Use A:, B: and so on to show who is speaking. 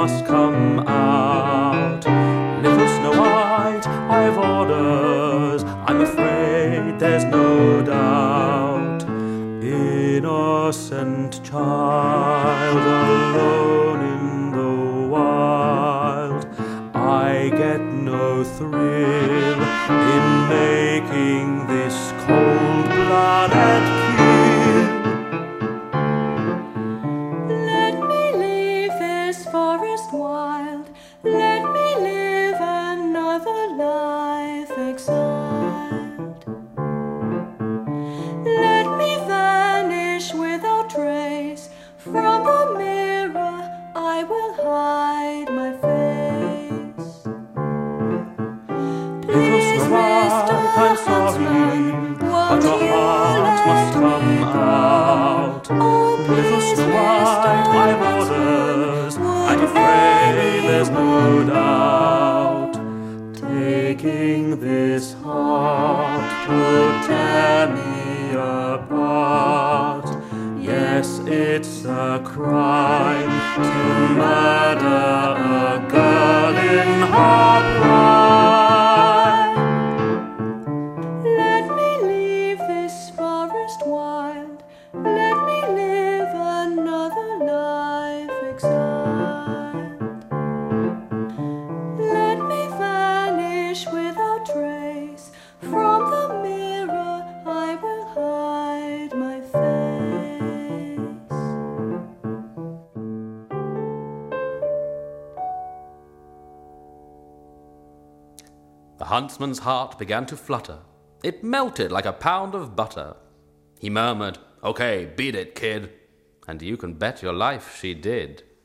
A: must come out. Little Snow White, I've orders, I'm afraid there's no doubt. Innocent child, alone in the wild, I get no thrill in making this cold-blooded kill.
B: Let me leave this forest wild, let me live another life exiled. Let me vanish without trace, from the mirror I will hide my face.
A: Little Snow White, I'm sorry, but your heart must come out. Little Snow White, I've orders, I'm afraid there's no doubt. Taking this heart would tear me apart. Yes, it's a crime to murder a girl in her prime.
B: Let me leave this forest wild, let me live another life exiled. Let me vanish without trace, from the mirror I will hide my face.
C: The huntsman's heart began to flutter. It melted like a pound of butter. He murmured, "Okay, beat it, kid." And you can bet your life she did.